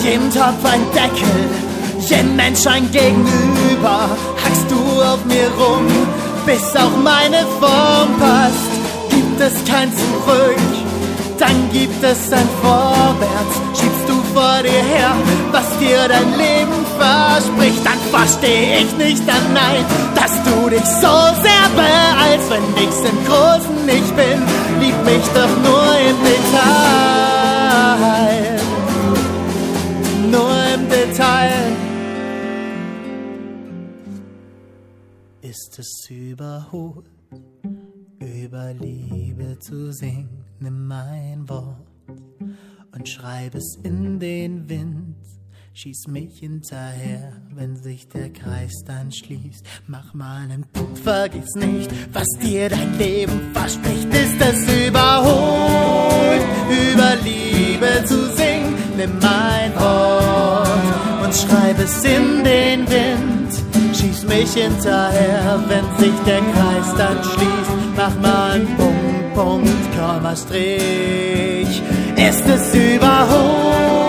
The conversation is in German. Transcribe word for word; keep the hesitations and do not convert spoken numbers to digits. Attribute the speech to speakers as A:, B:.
A: jedem Topf ein Deckel, jedem Mensch ein Gegenüber. Hackst du auf mir rum, bis auch meine Form passt. Gibt es kein Zurück, dann gibt es ein Vorwärts. Schiebst du vor dir her, was dir dein Leben verspricht, dann versteh ich nicht an, nein, dass du dich so sehr beeilst, wenn ich's im Großen nicht bin. Lieb mich doch nur im Detail, nur im Detail. Ist es überholt, über Liebe zu singen? Nimm mein Wort und schreib es in den Wind. Schieß mich hinterher, wenn sich der Kreis dann schließt. Mach mal einen Punkt, vergiss nicht, was dir dein Leben verspricht. Ist es überholt, über Liebe zu singen? Nimm mein Wort und schreib es in den Wind. Schieß mich hinterher, wenn sich der Kreis dann schließt. Mach mal einen Punkt, Punkt, Komma, Strich. Ist es überholt,